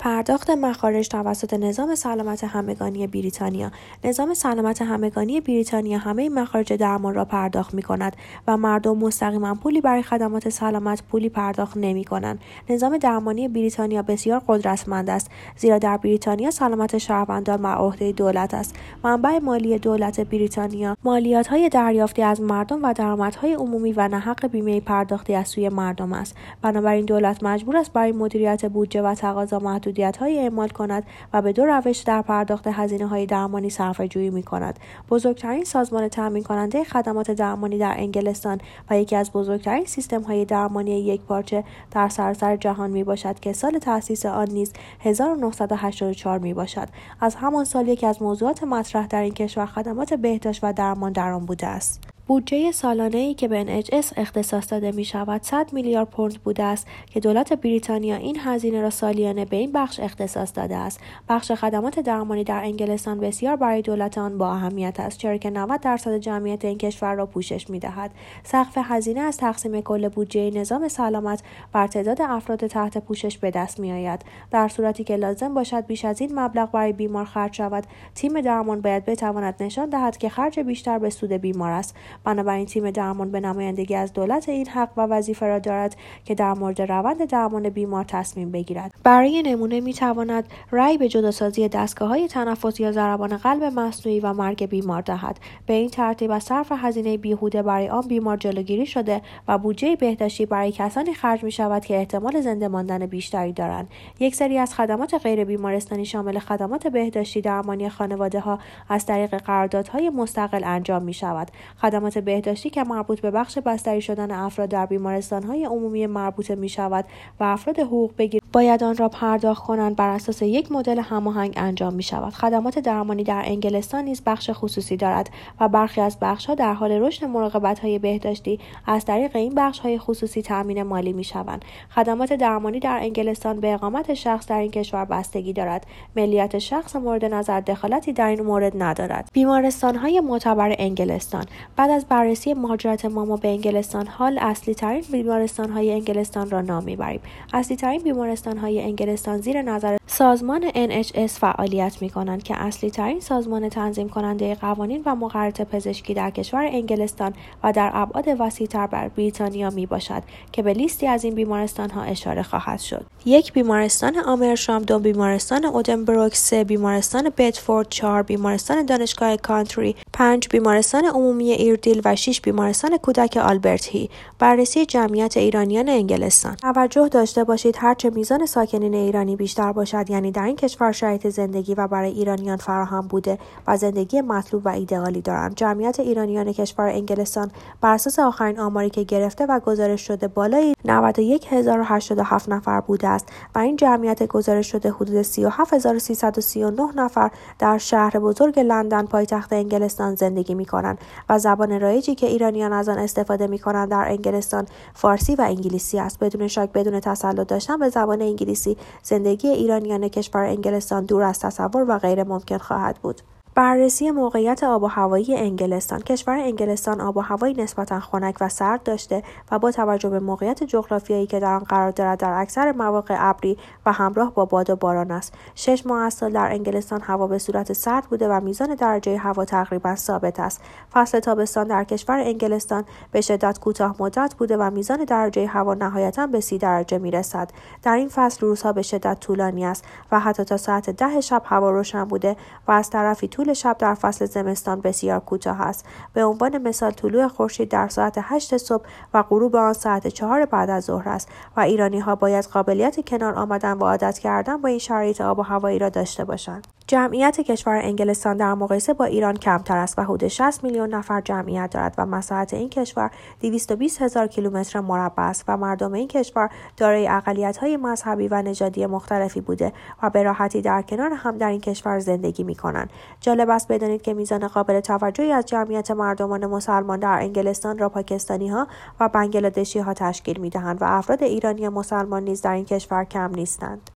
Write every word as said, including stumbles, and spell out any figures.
پرداخت مخارج توسط نظام سلامت همگانی بریتانیا. نظام سلامت همگانی بریتانیا همه مخارج درمان را پرداخت می‌کند و مردم مستقیما پولی برای خدمات سلامت پولی پرداخت نمی‌کنند. نظام درمانی بریتانیا بسیار قدرتمند است، زیرا در بریتانیا سلامت شهروندان بر عهده دولت است. منبع مالی دولت بریتانیا مالیات‌های دریافتی از مردم و درآمدهای عمومی و ناحق بیمه پرداختی از سوی مردم است. بنابراین دولت مجبور است برای مدیریت بودجه و تقاضا محدودیت‌های اعمال کند و به دو روش در پرداخت هزینه‌های درمانی صرفه‌جویی می‌کند. بزرگترین سازمان تامین کننده خدمات درمانی در انگلستان و یکی از بزرگترین سیستم‌های درمانی یکپارچه در سراسر جهان میباشد که سال تأسیس آن نیز هزار و نهصد و هشتاد و چهار میباشد. از همان سال یکی از موضوعات مطرح در این کشور خدمات بهداشت و درمان در آن بوده است. بودجه سالانه‌ای که به ان اچ اس اختصاص داده می‌شود صد میلیارد پوند بوده است که دولت بریتانیا این هزینه را سالیانه به این بخش اختصاص داده است. بخش خدمات درمانی در انگلستان بسیار برای دولت آن با اهمیت است، چرا که نود درصد جمعیت این کشور را پوشش می‌دهد. سقف هزینه از تقسیم کل بودجه نظام سلامت بر تعداد افراد تحت پوشش به دست می‌آید. در صورتی که لازم باشد بیش از این مبلغ برای بیمار خرج شود، تیم درمان باید بتواند نشان دهد که خرج بیشتر به سود بیمار است. بنابراین تیم درمان به نمایندگی از دولت این حق و وظیفه را دارد که در مورد روند درمان بیمار تصمیم بگیرد. برای نمونه می‌تواند رأی به جداسازی دستگاه‌های تنفس یا ضربان قلب مصنوعی و مرگ بیمار دهد. به این ترتیب از صرف هزینه بیهوده برای آن بیمار جلوگیری شده و بودجه بهداشتی برای کسانی خرج می‌شود که احتمال زنده ماندن بیشتری دارند. یک سری از خدمات غیر بیمارستانی شامل خدمات بهداشتی درمانی خانواده‌ها از طریق قراردادهای مستقل انجام می‌شود. خدمات بهداشتی که مربوط به بخش بستری شدن افراد در بیمارستان‌های عمومی مربوطه می‌شود و افراد حقوق بگیر باید آن را پرداخت کنند بر اساس یک مدل هماهنگ انجام می‌شود. خدمات درمانی در انگلستان نیز بخش خصوصی دارد و برخی از بخش‌ها در حال رشد مراقبت‌های بهداشتی از طریق این بخش‌های خصوصی تأمین مالی می‌شوند. خدمات درمانی در انگلستان به اقامت شخص در این کشور بستگی دارد. ملیت شخص مورد نظر دخالتی در این مورد ندارد. بیمارستان‌های معتبر انگلستان. بعد از بررسی مهاجرت ماما به انگلستان، حال اصلی ترین بیمارستان‌های انگلستان را نام می‌بریم. اصلی ترین بیمارستان‌های انگلستان زیر نظر سازمان ان اچ اس فعالیت می‌کنند که اصلی ترین سازمان تنظیم کننده قوانین و مقررات پزشکی در کشور انگلستان و در ابعاد وسیع‌تر بر بریتانیا میباشد که به لیستی از این بیمارستان‌ها اشاره خواهد شد. یک بیمارستان آمرشام، دو بیمارستان اودنبروک، سه بیمارستان بدفورد، چهار بیمارستان دانشگاه کانتری، پنج بیمارستان عمومی ایردیل و شش بیمارستان کودک آلبرت هی. بررسی جمعیت ایرانیان انگلستان. توجه داشته باشید هرچه میزان ساکنین ایرانی بیشتر باشد، یعنی در این کشور شرایط زندگی و برای ایرانیان فراهم بوده و زندگی مطلوب و ایدئالی دارند. جمعیت ایرانیان کشور انگلستان بر اساس آخرین آماری که گرفته و گزارش شده بالای نود و یک هزار و هشتاد و هفت نفر بوده است و این جمعیت گزارش شده حدود سی و هفت هزار و سیصد و سی و نه نفر در شهر بزرگ لندن پایتخت انگلستان زندگی می‌کنند و زبان رایجی که ایرانیان از آن استفاده می‌کنند در انگلستان فارسی و انگلیسی است. بدون شک بدون تسلط داشتن به زبان انگلیسی، زندگی ایرانیان کشور انگلستان دور از تصور و غیر ممکن خواهد بود. بررسی موقعیت آب و هوایی انگلستان. کشور انگلستان آب و هوایی نسبتاً خنک و سرد داشته و با توجه به موقعیت جغرافیایی که در آن قرار دارد در اکثر مواقع ابری و همراه با باد و باران است. شش ماه از سال در انگلستان هوا به صورت سرد بوده و میزان درجه هوا تقریباً ثابت است. فصل تابستان در کشور انگلستان به شدت کوتاه مدت بوده و میزان درجه هوا نهایتاً به سی درجه میرسد. در این فصل روزها به شدت طولانی است و حتی تا ساعت ده شب هوا روشن بوده و از طرفی طول شب در فصل زمستان بسیار کوتاه است. به عنوان مثال طلوع خورشید در ساعت هشت صبح و غروب آن ساعت چهار بعد از ظهر است و ایرانی‌ها باید قابلیت کنار آمدن و عادت کردن با این شرایط آب و هوایی را داشته باشند. جمعیت کشور انگلستان در مقایسه با ایران کمتر است و حدود شصت میلیون نفر جمعیت دارد و مساحت این کشور دویست و بیست هزار کیلومتر مربع است و مردم این کشور دارای اقلیت‌های مذهبی و نژادی مختلفی بوده و به راحتی در کنار هم در این کشور زندگی می‌کنند. جالب است بدانید که میزان قابل توجهی از جمعیت مردمان مسلمان در انگلستان را پاکستانی‌ها و بنگلادشی‌ها تشکیل می‌دهند و افراد ایرانی مسلمان نیز در این کشور کم نیستند.